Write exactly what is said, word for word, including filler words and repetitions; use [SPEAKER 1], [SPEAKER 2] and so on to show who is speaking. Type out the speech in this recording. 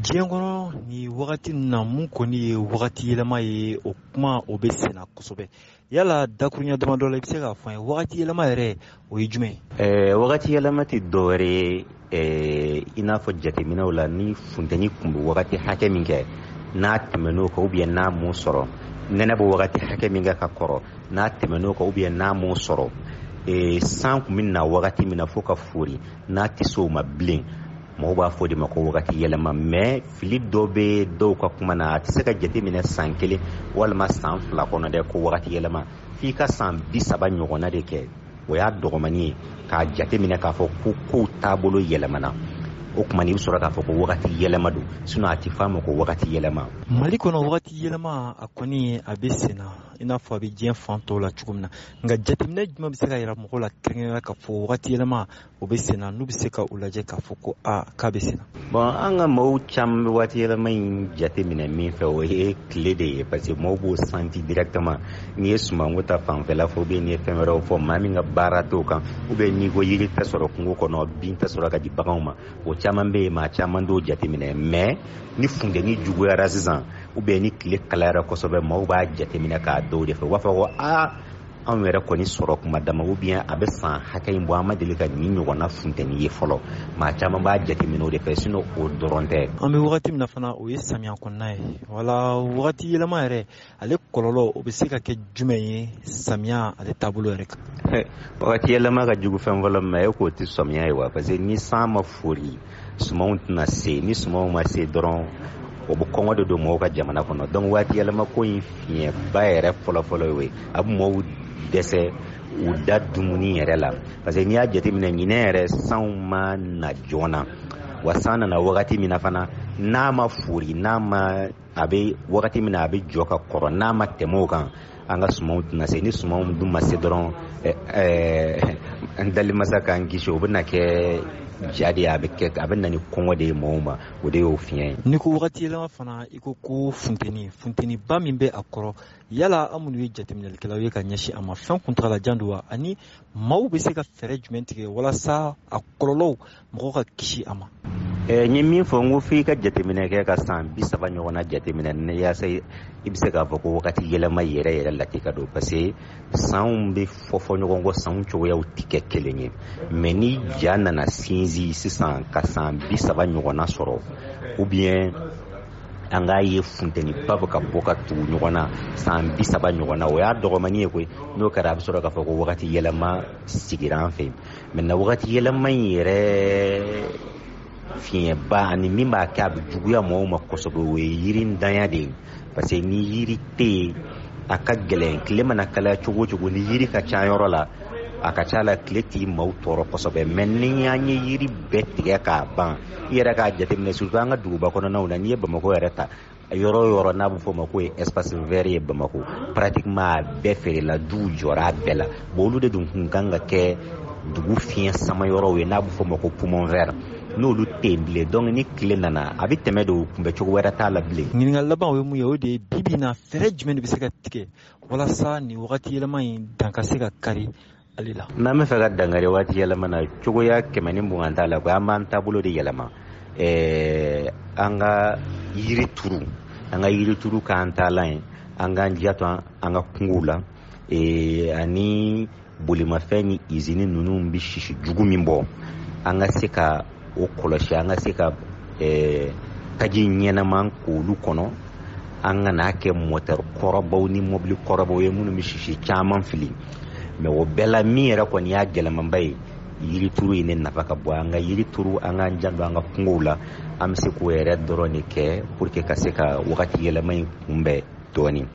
[SPEAKER 1] diɲɛ kɔnɔ ni wagati na mun kɔni ye wagati yɛlɛma ye o kuma o bɛ senna kosɛbɛ yala dakurunya damadɔ la i bɛ se k'a fɔ an ye wagati yɛlɛma yɛrɛ o ye jumɛn
[SPEAKER 2] ye? Wagati yɛlɛma tɛ dɔwɛrɛ ye i n'a fɔ jateminɛw la ni funtɛni kun bɛ wagati hakɛ min kɛ n'a tɛmɛn'o kan ou bien n'a m'o sɔrɔ, nɛnɛ bɛ wagati hakɛ min kɛ ka kɔrɔ n'a tɛmɛn'o kan ou bien n'a m'o sɔrɔ, san kun bɛ na wagati min na fo ka fori n'a tɛ se o ma bilen, mɔgɔw b'a fɔ de ma ko wagati yɛlɛma. Mais fili dɔ bɛ dɔw ka kuma na a tɛ se ka jateminɛ san kelen walima san fila kɔnɔ dɛ ko wagati yɛlɛma, f'i ka san bi saba ɲɔgɔnna de kɛ, o y'a dɔgɔmani ye k'a jateminɛ k'a fɔ ko kow taabolo yɛlɛmana, o kuma i bɛ sɔrɔ k'a fɔ ko wagati yɛlɛma don, sinon a tɛ f'a ma ko wagati yɛlɛma.
[SPEAKER 1] Mali kɔnɔ wagati yɛlɛma a kɔni a bɛ senna i n'a fɔ a bɛ diɲɛ fan tɔw la cogo min na, nka jateminɛ jumɛn bɛ se ka yira mɔgɔw la kɛrɛnkɛrɛnnenya k'a fɔ wagati yɛlɛma o bɛ senna n'u bɛ se ka u lajɛ k'a fɔ ko a k'a bɛ senna?
[SPEAKER 2] Bon an ka maaw caman bɛ wagati yɛlɛma in jateminɛ min fɛ o ye tile de ye, parce que maaw b'o santi directement. N'i ye sumanko ta fanfɛla fɔ ou bien n'i ye fɛn wɛrɛw fɔ maa min ka baara t'o kan ou bien n'i ko yiri tɛ sɔrɔ kungo kɔnɔ bin tɛ sɔrɔ ka di baganw ma, o caman bɛ yen maa caman t'o jateminɛ. Mais ni funtɛni juguyara sisan ou bien ni tile kalayara kosɛbɛ maaw b'a jateminɛ k'a dɔw de fɛ, u b'a fɔ ko aa anw yɛrɛ kɔni sɔrɔ kuma dama ou bien a bɛ san hakɛ in bɔ an ma deli ka nin ɲɔgɔnna funtɛni ye fɔlɔ, maa caman b'a jateminɛ o de fɛ, sinon o dɔrɔn tɛ.
[SPEAKER 1] An bɛ wagati min na fana o ye samiya kɔnɔna ye, wala wagati yɛlɛma yɛrɛ ale kɔlɔlɔ o bɛ se ka kɛ jumɛn ye samiya ale taabolo yɛrɛ kan?
[SPEAKER 2] Wagati yɛlɛma ka jugu fɛn fɔlɔ min ma e k'o tɛ samiya ye wa, parce que ni san ma fori sumanw tɛna se, ni sumanw ma se dɔrɔn o bɛ kɔngɔ de don mɔgɔw ka jamana kɔnɔ. Donc waati yɛlɛma ko in fiɲɛba yɛrɛ fɔlɔfɔlɔ ye a bɛ mɔgɔw dɛsɛ u da dumuni yɛrɛ la, parce que n'i y'a jateminɛ ɲinɛ yɛrɛ sanw ma na joona, wa san nana wagati min na fana n'a ma fori n'a ma a bɛ wagati min na a bɛ jɔ ka kɔrɔ n'a ma tɛmɛ o kan an ka sumanw tɛna se, ni sumanw dun ma se dɔrɔn n dalimasa k'an kisi o bɛ na kɛ ja de ye, a bɛ kɛ a bɛ na ni kɔngɔ de ye mɔgɔw ma, o de y'o fiɲɛ ye.
[SPEAKER 1] Ni ko wagati yɛlɛma fana i ko ko funtɛni funtɛniba min bɛ a kɔrɔ yala an minnu ye jateminɛlikɛlaw ye ka ɲɛsin a ma fɛn kuntagalajan don wa, ani maaw bɛ se ka fɛɛrɛ jumɛn tigɛ walasa a kɔlɔlɔw mɔgɔw ka kisi a ma?
[SPEAKER 2] N ye min fɔ n ko f'i ka jateminɛ kɛ ka san bi saba ɲɔgɔnna jateminɛ ne yaasa i bɛ se k'a fɔ ko wagati yɛlɛma yɛrɛ yɛrɛ lati ka don, parce que sanw bɛ fɔ fɔ ɲɔgɔn kɔ, sanw cogoyaw tɛ kɛ kelen ye. Mais ni ja nana sinsin sisan ka san bi saba ɲɔgɔnna sɔrɔ ou bien an k'a ye funtɛniba bɛ ka bɔ ka tugu ɲɔgɔn na san bi saba ɲɔgɔn na, o y'a dɔgɔmani ye koyi, n'o kɛra a bɛ sɔrɔ k'a fɔ ko wagati yɛlɛma sigira an fɛ. Maintenant wagati yɛlɛma in yɛrɛ fiɲɛba ani min b'a kɛ a bɛ juguya mɔgɔw ma kosɛbɛ o ye yiri ntanya de ye, parce que ni yiri tɛ yen a ka gɛlɛn, tile mana kalaya cogo o cogo ni yiri ka ca yɔrɔ la a ka ca la tile t'i maaw tɔɔrɔ kosɛbɛ. Mais ni an ye yiri bɛɛ tigɛ k'a ban i yɛrɛ k'a jateminɛ surtout an ka duguba kɔnɔnaw na, n'i ye Bamakɔ yɛrɛ ta yɔrɔ o yɔrɔ n'a bɛ fɔ o ma ko ye espace vert ye Bamakɔ, pratiquement a bɛɛ feerela, duw jɔra a bɛɛ la, bon olu de dun kun kan ka kɛ dugu fiɲɛ sama yɔrɔw ye n'a bɛ fɔ o ma ko poumon vert, n'olu tɛ yen bilen, donc ni tile nana a bɛ tɛmɛ de, kunbɛ cogo wɛrɛ t'a la bilen.
[SPEAKER 1] Ɲininkali laban o ye mun ye, o de ye bi bi in na fɛɛrɛ jumɛn de bɛ se ka tigɛ walasa nin wagati yɛlɛma in dan ka se ka kari ale la?
[SPEAKER 2] N'an bɛ fɛ ka dankari wagati yɛlɛma na cogoya kɛmɛ ni mugan t'a la, ko an b'an taabolo de yɛlɛma, an ka yiri turu an ka yiri turu k'an taalan ye, an k'an janto an ka kungow la, ani bolimafɛn ni usine ninnu bɛ sisi jugu min bɔ an ka se ka o kɔlɔsi, an ka se ka taji ɲɛnaman k'olu kɔnɔ, an ka n'a kɛ moteur kɔrɔbaw ni mobili kɔrɔbaw ye minnu bɛ sisi caman fili. Mais o bɛɛ la min yɛrɛ kɔni y'a gɛlɛmanba ye yiri turu ye ne nafa ka bɔ, an ka yiri turu an k'an janto an ka kungow la, an bɛ se k'o yɛrɛ dɔrɔn de kɛ pour que ka se ka wagati yɛlɛma in kunbɛn dɔɔnin.